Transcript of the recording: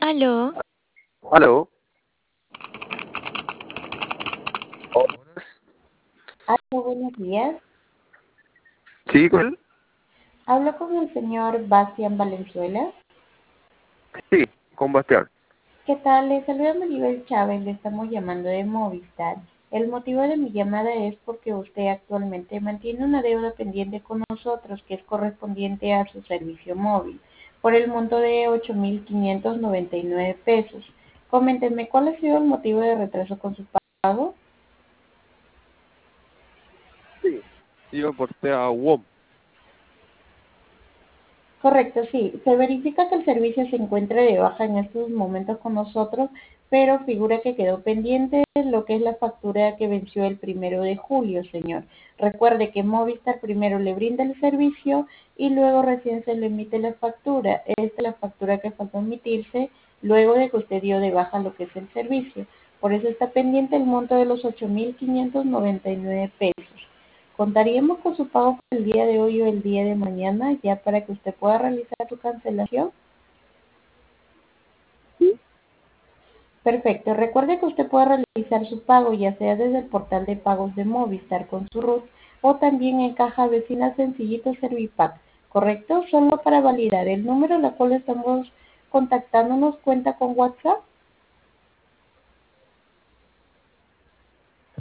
Aló, Aló. Hola, buenos días. ¿Sí, con él? Hablo con el señor Bastián Valenzuela. Sí, con Bastián. ¿Qué tal? Le saluda Maribel Chávez, le estamos llamando de Movistar. El motivo de mi llamada es porque usted actualmente mantiene una deuda pendiente con nosotros que es correspondiente a su servicio móvil por el monto de 8.599 pesos. Coméntenme, ¿cuál ha sido el motivo de retraso con su pago? Sí. Yo porté a WOM. Correcto, sí. Se verifica que el servicio se encuentra de baja en estos momentos con nosotros, pero figura que quedó pendiente lo que es la factura que venció el 1 de julio, señor. Recuerde que Movistar primero le brinda el servicio y luego recién se le emite la factura. Esta es la factura que falta emitirse luego de que usted dio de baja lo que es el servicio. Por eso está pendiente el monto de los 8.599 pesos. ¿Contaríamos con su pago el día de hoy o el día de mañana ya para que usted pueda realizar su cancelación? Sí. Perfecto. Recuerde que usted puede realizar su pago ya sea desde el portal de pagos de Movistar con su RUT o también en Caja Vecina Sencillito Servipack. ¿Correcto? Solo para validar el número al cual estamos contactándonos cuenta con WhatsApp.